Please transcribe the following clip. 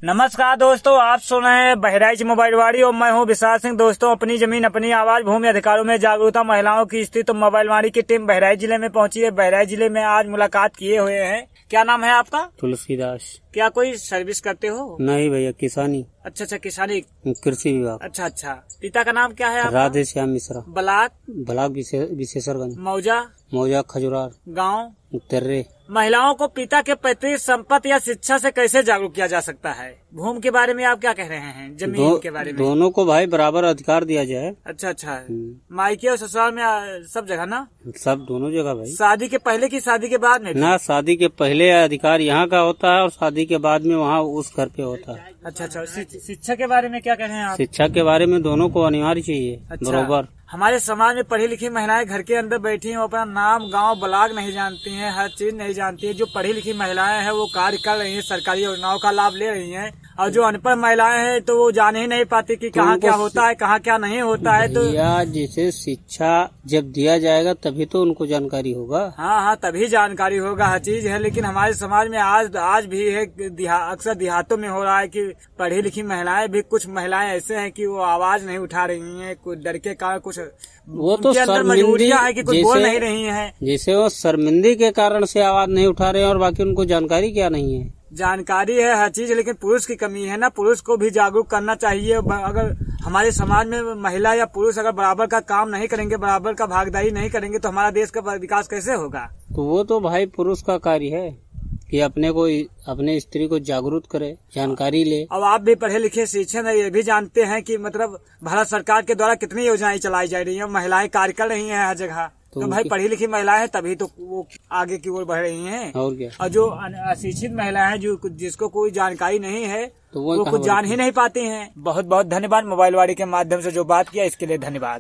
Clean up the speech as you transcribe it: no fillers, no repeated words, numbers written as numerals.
नमस्कार दोस्तों, आप सुन रहे हैं बहराइच मोबाइल वाड़ी और मैं हूं विशाल सिंह। दोस्तों, अपनी जमीन अपनी आवाज, भूमि अधिकारों में जागरूकता, महिलाओं की स्थिति, तो मोबाइल वाड़ी की टीम बहराइच जिले में पहुंची है। बहराइच जिले में आज मुलाकात किए हुए हैं। क्या नाम है आपका? तुलसीदास। क्या कोई सर्विस करते हो? नहीं भैया, किसानी। अच्छा, किसानी, कृषि विभाग। अच्छा। पिता का नाम क्या है आपका? राधे श्याम मिश्रा। ब्लॉक विशेषरगंज। मौजा खजुरार। गांव तेर्रे। महिलाओं को पिता के पैतृक संपत्ति या शिक्षा से कैसे जागरूक किया जा सकता है? भूमि के बारे में आप क्या कह रहे हैं? जमीन के बारे में? दोनों को भाई बराबर अधिकार दिया जाए। अच्छा। मायके और ससुराल में सब जगह ना? सब दोनों जगह भाई। शादी के पहले की शादी के बाद में? ना, शादी के पहले अधिकार यहाँ का होता है और शादी के बाद में वहाँ उस घर पे होता है। अच्छा। शिक्षा के बारे में क्या कह रहे हैं आप? शिक्षा के बारे में दोनों को अनिवार्य चाहिए। अच्छा। बराबर। हमारे समाज में पढ़ी लिखी महिलाएं घर के अंदर बैठी हैं, वो अपना नाम, गांव, ब्लॉक नहीं जानती हैं, हर चीज नहीं जानती है। जो पढ़ी लिखी महिलाएं हैं वो कार्य कर रही हैं, सरकारी योजनाओं का लाभ ले रही हैं, और जो अनपढ़ महिलाएं हैं तो वो जान ही नहीं पाती कि कहाँ क्या होता है, कहाँ क्या नहीं होता है। तो जैसे शिक्षा जब दिया जाएगा तभी तो उनको जानकारी होगा। हाँ, तभी जानकारी होगा, हर चीज है। लेकिन हमारे समाज में आज भी है, अक्सर देहातों में हो रहा है कि पढ़ी लिखी महिलाएं भी, कुछ महिलाएं ऐसे हैं कि वो आवाज नहीं उठा रही हैं, कुछ डर के कारण, कुछ वो तो मजबूरियां है कि कुछ बोल नहीं रही हैं। जैसे वो शर्मिंदगी के कारण से आवाज नहीं उठा रहे हैं, और बाकी उनको जानकारी क्या नहीं है। जानकारी है हर चीज, लेकिन पुरुष की कमी है ना। पुरुष को भी जागरूक करना चाहिए। अगर हमारे समाज में महिला या पुरुष अगर बराबर का काम नहीं करेंगे, बराबर का भागीदारी नहीं करेंगे, तो हमारा देश का विकास कैसे होगा? तो वो तो भाई पुरुष का कार्य है कि अपने स्त्री को जागरूक करे, जानकारी ले। अब आप भी पढ़े लिखे शिक्षक हैं, ये भी जानते हैं कि मतलब भारत सरकार के द्वारा कितनी योजनाएं चलाई जा रही हैं, महिलाएं कार्य कर रही हैं हर जगह। तो भाई पढ़ी लिखी महिलाएं हैं तभी तो वो आगे की ओर बढ़ रही हैं। और क्या? और जो अशिक्षित महिलाएं हैं, जिसको कोई जानकारी नहीं है, तो वो कुछ जान ही नहीं पाती हैं। बहुत बहुत धन्यवाद। मोबाइल वाड़ी के माध्यम से जो बात किया इसके लिए धन्यवाद।